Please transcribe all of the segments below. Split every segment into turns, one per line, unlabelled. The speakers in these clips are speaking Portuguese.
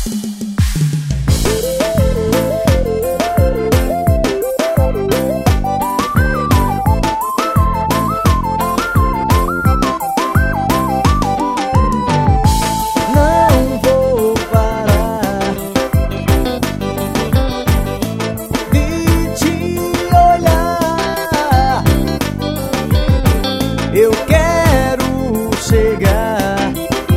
Eu quero chegar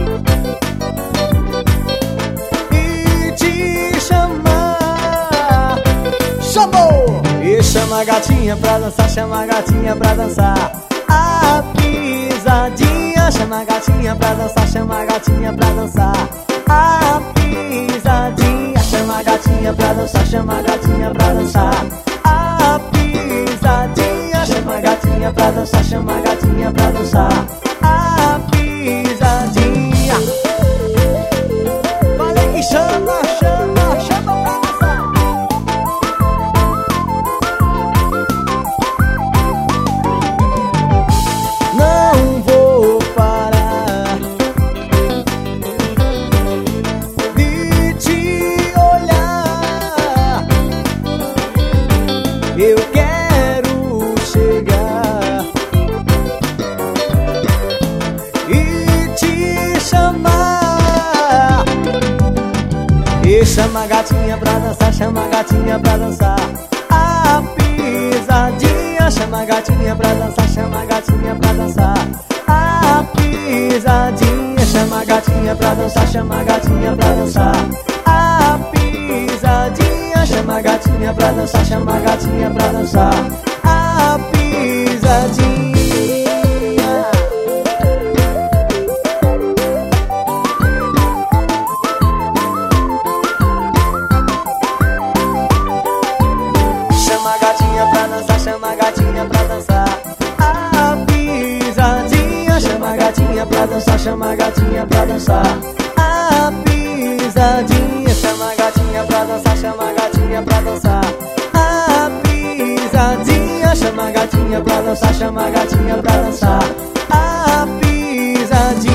e te chamar. Chamou! E chama a gatinha pra dançar, chama a gatinha pra dançar. A pisadinha, chama a gatinha pra dançar, chama a gatinha pra dançar. A pisadinha, chama a gatinha pra dançar, chama a gatinha pra dançar. A pisadinha, chama a gatinha pra dançar, chama a gatinha pra dançar. A pisadinha. Falei que chama, chama, chama pra dançar. Não vou parar de te olhar. Eu quero chegar e te chamar. E chama a gatinha pra dançar, chama a gatinha pra dançar. A pisadinha, chama a gatinha pra dançar, chama a gatinha pra dançar. A pisadinha, chama a gatinha pra dançar, chama a gatinha pra dançar. A pisadinha, chama a gatinha pra dançar, chama a gatinha pra dançar. A pisadinha. Chama a gatinha pra dançar, chama a gatinha pra dançar. A pisadinha, chama a gatinha pra dançar, chama a gatinha pra dançar. A pisadinha, chama a gatinha pra dançar, chama a gatinha pra dançar. A pisadinha, chama a gatinha pra dançar, chama a gatinha pra dançar. A pisadinha.